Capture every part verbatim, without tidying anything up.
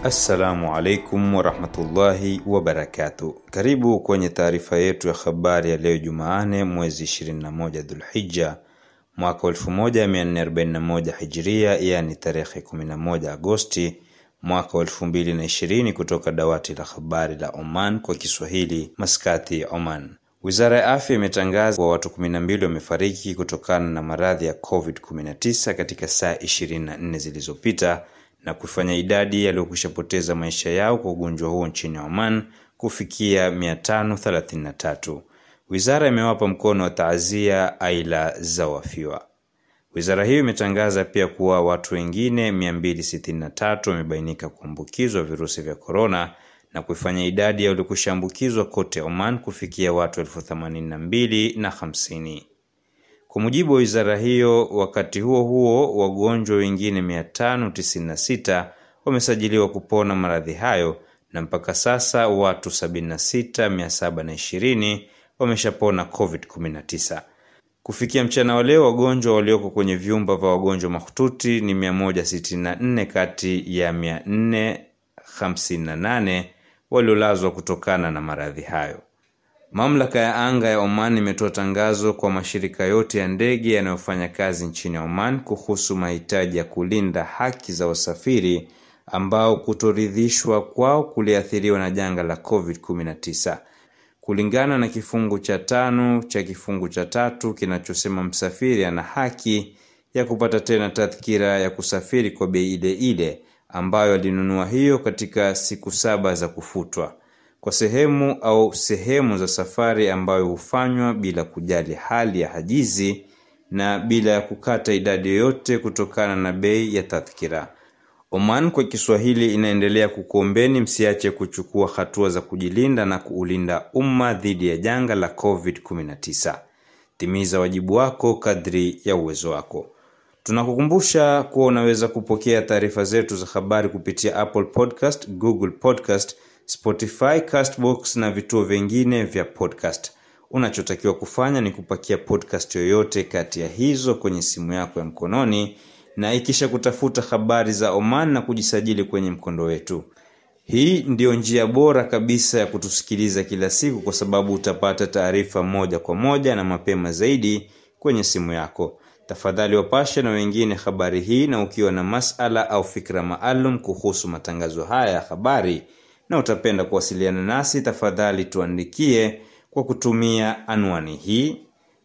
Assalamu alaikum wa rahmatullahi wa barakatuh. Karibu kwenye taarifa yetu ya habari ya leo Jumaane mwezi ishirini na moja Dhulhijja mwaka elfu moja mia nne arobaini na moja Hijria, yani tarehe kumi na moja Agosti mwaka elfu mbili na ishirini, kutoka dawati la habari la Oman kwa Kiswahili, Maskati, Oman. Wizara ya Afya imetangaza kwa watu kumi na mbili wamefariki kutokana na maradhi ya covid kumi na tisa katika saa ishirini na nne zilizopita, na kufanya idadi yaliyokushapoteza maisha yao kwa ugonjwa huo nchini Oman kufikia mia tano thelathini na tatu. Wizara imewapa mkono wa taazia aila za wafiwa. Wizara hiyo imetangaza pia kuwa watu wengine mia mbili sitini na tatu wamebainika kuambukizwa virusi vya corona, na kufanya idadi ya waliokushambukizwa kote Oman kufikia watu elfu themanini na mbili na hamsini. Kwa mujibu wa wizara hiyo, wakati huo huo wagonjwa wengine mia tano tisini na sita wamesajiliwa kupona maradhi hayo, na mpaka sasa watu sabini na sita mia saba na ishirini wameshapona covid kumi na tisa. Kufikia mchana wa leo, wagonjwa walioko kwenye vyumba vya wagonjwa mahututi ni mia moja sitini na nne kati ya mia nne hamsini na nane waliolazwa kutokana na maradhi hayo. Mamlaka ya anga ya Oman imetoa tangazo kwa mashirika yote ya ndege yanayofanya kazi nchini Oman kuhusu mahitaji ya kulinda haki za wasafiri ambao kutoridhishwa kwao kuliathiriwa na janga la covid kumi na tisa. Kulingana na kifungu cha tano cha kifungu cha tatu kinachosema msafiri ana haki ya kupata tena tadhkira ya kusafiri kwa bei ile ile ambayo alinunua hiyo katika siku saba za kufutwa, kwa sehemu au sehemu za safari ambayo hufanywa bila kujali hali ya hajizi na bila ya kukata idadi yoyote kutokana na bei ya tadhkira. Oman kwa Kiswahili inaendelea kukuombeni msiache kuchukua hatua za kujilinda na kuulinda umma dhidi ya janga la covid kumi na tisa. Timiza wajibu wako kadri ya uwezo wako. Tunakukumbusha kuwa unaweza kupokea taarifa zetu za habari kupitia Apple Podcast, Google Podcast, Spotify, Castbox na vituo vingine vya podcast. Unachotakiwa kufanya ni kupakia podcast yoyote kati ya hizo kwenye simu yako ya mkononi, na ikisha kutafuta habari za Oman na kujisajili kwenye mkondo wetu. Hii ndio njia bora kabisa ya kutusikiliza kila siku, kwa sababu utapata taarifa moja kwa moja na mapema zaidi kwenye simu yako. Tafadhali wapashe na wengine habari hii, na ukiwa na masala au fikra maalum kuhusu matangazo haya ya habari na utapenda kuwasiliana nasi, tafadhali tuandikie kwa kutumia anwani hii: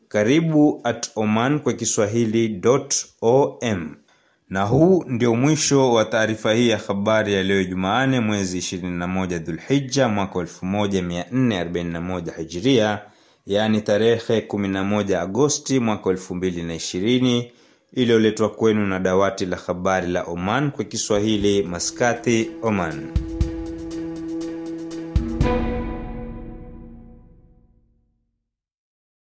karibu at oman kwa kiswahili dot com. Na huu ndio mwisho wa taarifa hii ya habari ya leo Jumaane mwezi ishirini na moja Dhulhijja mwaka elfu moja mia nne arobaini na moja Hijria, yani tarehe kumi na moja Agosti mwaka elfu mbili na ishirini, iliyoletwa kwenu na dawati la habari la Oman kwa Kiswahili, Maskati, Oman.